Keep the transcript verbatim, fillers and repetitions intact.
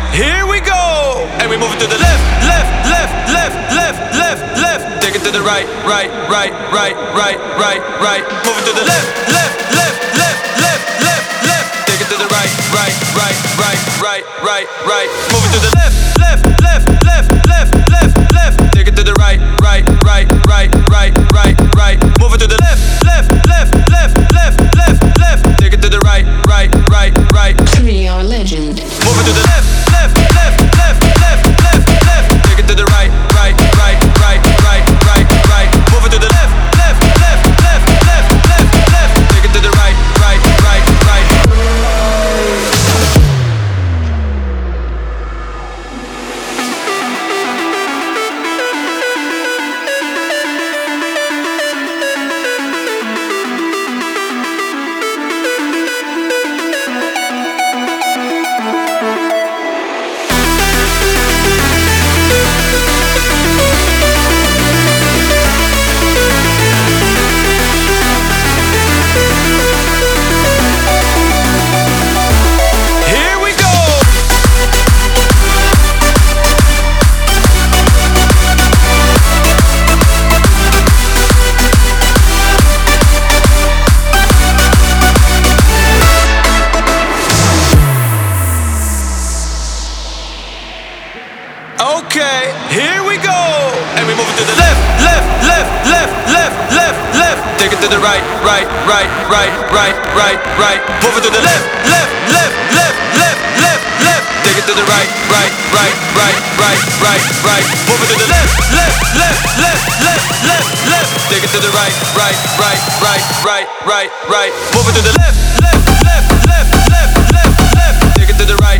here we go. And we move it to the left, left, left, left, left, left, left. Take it to the right, right, right, right, right, right, right. Move it to the left, left, left, left, left, left, left. Take it to the right, right, right, right, right, right, right. Move it to the left, left, left, left, left, left, left. Take it to the right, right, right, right, right, right, right. Move it to the left, left, left, left, left, left, left. Take it to the right, right, right, right. Three-hour legend. Move it to the left, left, left, left, left, left, left. Take it to the right, right, right, right, right, right, right. Move it to the left, left, left, left, left, left, left. Take it to the right, right, right, right. Okay, here we go. And we move it to the left, left, left, left, left, left, left. Take it to the right, right, right, right, right, right, right. Move it to the left, left, left, left, left, left, left. Take it to the right, right, right, right, right, right, right. Move it to the left, left, left, left, left, left, left. Take it to the right, right, right, right, right, right, right. Move it to the left, left, left, left, left, left, left. Take it to the right.